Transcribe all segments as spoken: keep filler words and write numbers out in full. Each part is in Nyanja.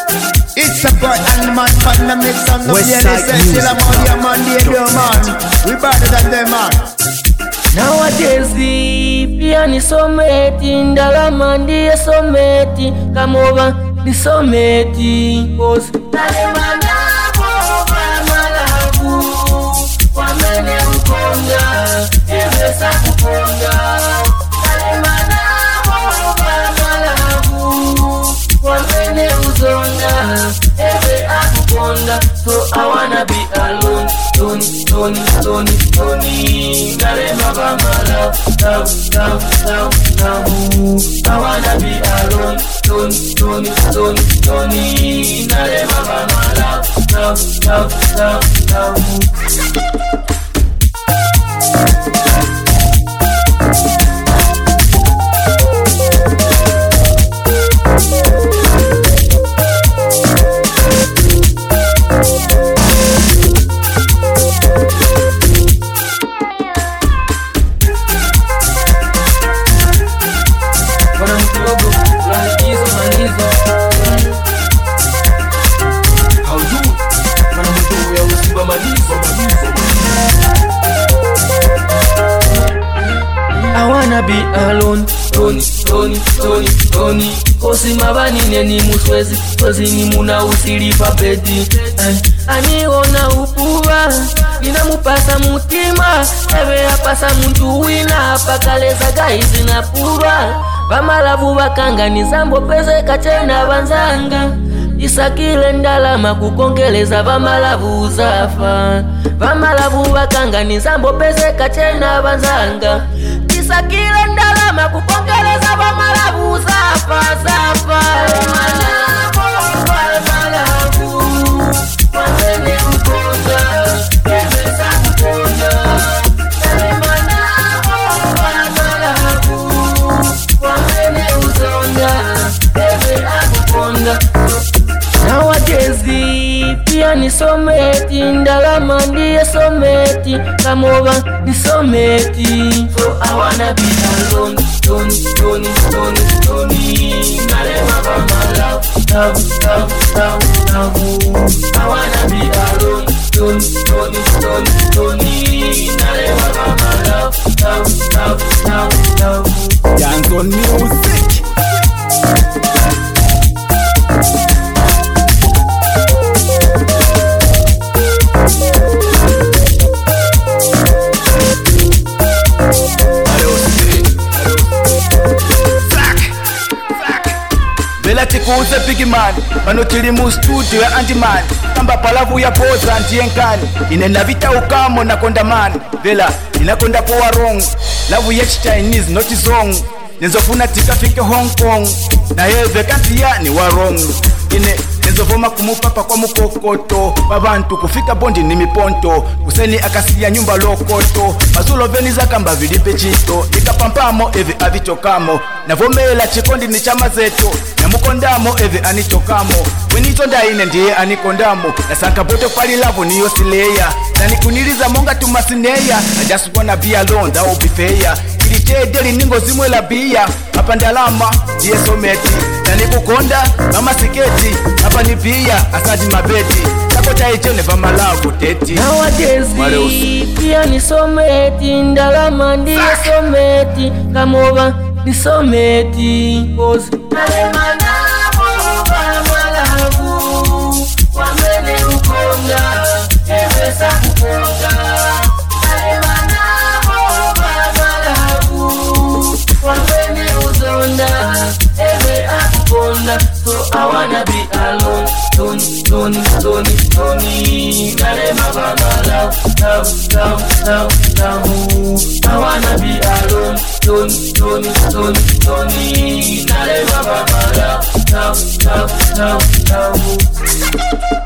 It's a boy and the man from the mix on the piano. Still a man, yeah man, they do man. We better than them man. Nowadays the piano so meti, ndalama ndiye so meti. Come over, the so meti. Cause talemana boba malabu, wamene ukonga, evesa kukonga. Talemana boba malabu, wamene uzonga, eve akukonga. So I wanna be alone. Tony, Tony, Tony, Tony, Nalema Bama love, love, love, love, love. I wanna be alone. Tony, Tony, Tony, Tony, Nalema Bama love, love, love, love, love. I wanna be alone. Tony, Tony, Tony, Tony. Kosi mabani neni muswezi, kosi ni muna usilipa bedi. Aniona upuwa, nina mupasa mutima. Ebe apasa muntu wina, apakaleza gaizi na pura. Vamalavu vakanga nizambo pese kachena vanzanga. Isakile ndalama kukongeleza vamalavu uzafa. Vamalavu vakanga nizambo pese kachena vanzanga. Isakile ndalama kukongeleza vamalavu uzafa, zafa. Malavu, malavu, wamene ukonga, evesa kukonga. Malavu, malavu, wamene uzonga, eve akukonga. Nowadays the piano so meti, ndalama ndiye so meti. Come over, the so meti. So I wanna be alone. Tony, Tony, Tony, Tony, Nalema Bama love, love, love, love, love. I wanna be alone. Tony, Tony, Tony, Tony, Nalema Bama love, love, love, love, love. Yanson Music. Bela tikuze big man, pano tili mu studio ya Antiman. Kamba palavu ya poza antienkani, inena vita ukamo na kondamani. Bela, inakonda kuwa wrong, lavu ya Chinese not wrong. Nizofuna tikafike Hong Kong, na heve kanti ya ni wa wrong. Ine, nizofuma kumupapa kwa mukokoto, babantu kufika bondi ni miponto. Kuseni akasiya nyumba lokoto, mazulo veniza kamba vilipe chito. Ikapampamo evi avitokamo, na vomela chikondi ni chama zeto. Na mukondamo evi anichokamo, winitonda ine ndiye anikondamo. Na sanka bote pali lavo niyo sileya, na nikuniliza monga tumasineya. I just wanna be alone, that will be fair. Kilitedeli ningo zimwe la bia, hapa ndalama, diye someti. Na nikukonda, mama siketi, hapa ni bia, asadi mabeti. Takota ichone vama lavo teti. Nowadays the piano so meti, ndalama ndiye so meti. Come over, the so meti. Cause talemana boba malavu, wamene ukonga, evesa kukonga. Talemana boba malavu, wamene uzonda, eve akukonga. So I wanna be alone. Tony, Tony, Tony, Tony, Nalema Bama love, love, love, love, love. I wanna be alone. Tony, Tony, Tony, Tony, Nalema Bama love, love, love, love, love.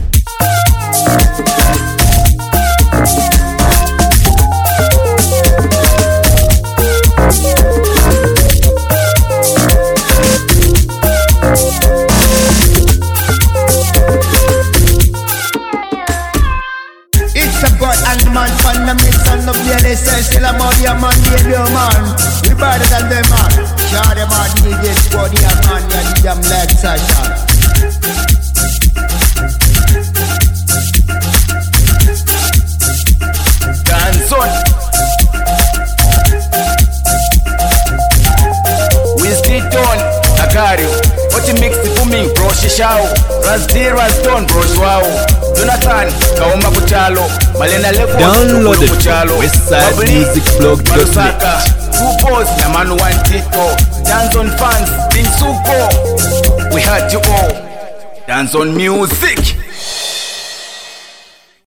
And the man from the mix on the piano. Still a man, yeah man, they do man. We better than them man. Sure them man, D J Squad, yeah man, yeah the damn leg session. chao Razdi Raston bros wao Jonathan kaoma kuchalo Malena lefu download it from westside music blog dot net. Kupos na manu wantito Dance on fans, Ding Suko We had you all Dance on music